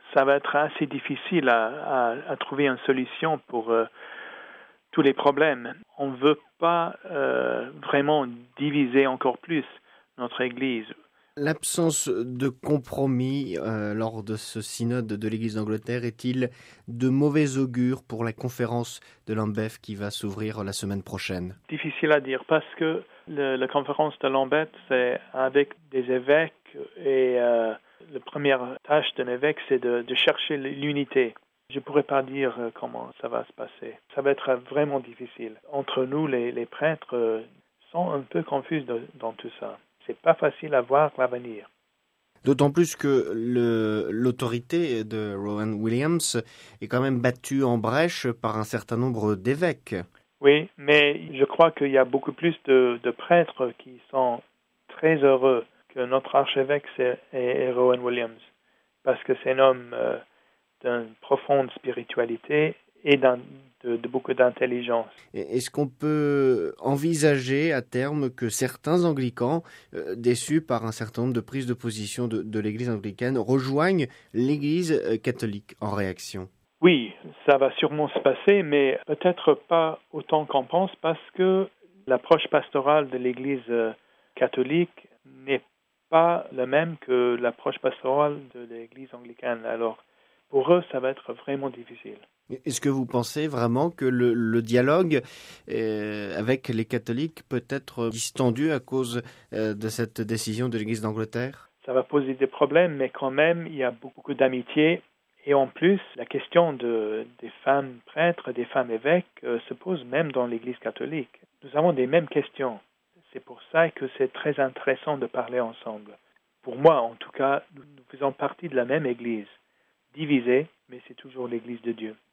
ça va être assez difficile à trouver une solution pour tous les problèmes. On ne veut pas vraiment diviser encore plus notre Église. L'absence de compromis lors de ce synode de l'Église d'Angleterre est-il de mauvais augure pour la conférence de Lambeth qui va s'ouvrir la semaine prochaine? Difficile à dire parce que la conférence de Lambeth, c'est avec des évêques et la première tâche d'un évêque, c'est de chercher l'unité. Je ne pourrais pas dire comment ça va se passer. Ça va être vraiment difficile. Entre nous, les prêtres sont un peu confus dans tout ça. C'est pas facile à voir l'avenir. D'autant plus que l'autorité de Rowan Williams est quand même battue en brèche par un certain nombre d'évêques. Oui, mais je crois qu'il y a beaucoup plus de prêtres qui sont très heureux que notre archevêque est Rowan Williams, parce que c'est un homme d'une profonde spiritualité et de beaucoup d'intelligence. Est-ce qu'on peut envisager à terme que certains anglicans, déçus par un certain nombre de prises de position de l'Église anglicane, rejoignent l'Église catholique en réaction? Oui, ça va sûrement se passer, mais peut-être pas autant qu'on pense, parce que l'approche pastorale de l'Église catholique n'est pas la même que l'approche pastorale de l'Église anglicane. Alors, pour eux, ça va être vraiment difficile. Est-ce que vous pensez vraiment que le dialogue avec les catholiques peut être distendu à cause de cette décision de l'Église d'Angleterre? Ça va poser des problèmes, mais quand même, il y a beaucoup d'amitié. Et en plus, la question des femmes prêtres, des femmes évêques se pose même dans l'Église catholique. Nous avons des mêmes questions. C'est pour ça que c'est très intéressant de parler ensemble. Pour moi, en tout cas, nous faisons partie de la même Église, divisée, mais c'est toujours l'Église de Dieu.